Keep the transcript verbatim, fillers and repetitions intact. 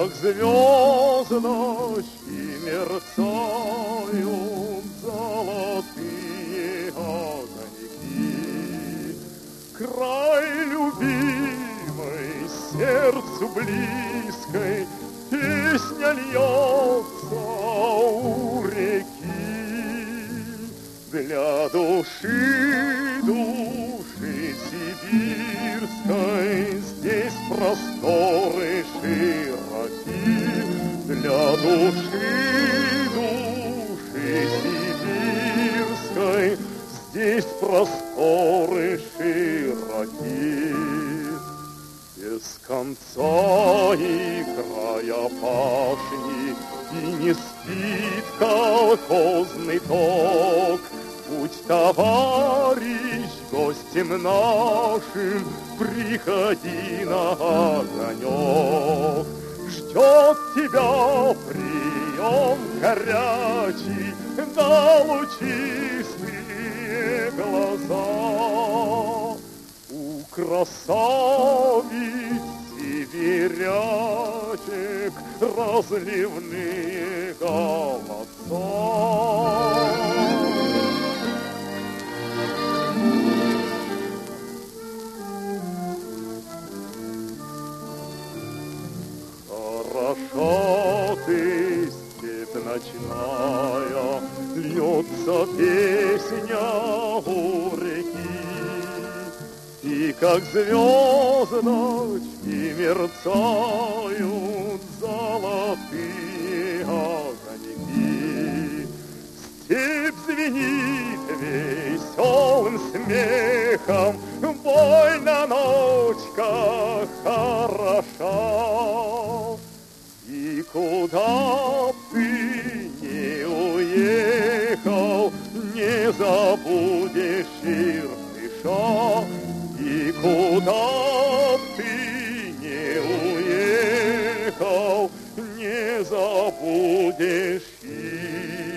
как звездочки мерцают золотые огоньки. Край любимой, сердцу близкой, песня льется у реки. Для души, души сибирской здесь просторы широки. Для души, души сибирской здесь просторы широки. Без конца и края пашни, и не спит колхозный ток. Будь, товарищ, гостем нашим, приходи на огонек. Ждет тебя прием горячий, да лучистые глаза. У красавиц сибирячек разливные голоса. Хорошо ты, степь ночная, льется песня у реки. И как звездочки мерцают золотые огоньки. Степь звенит веселым смехом, больно ночка хороша. И куда б ты не уехал, не забудешь Иртыша. И куда б ты не уехал, не забудешь Иртыша.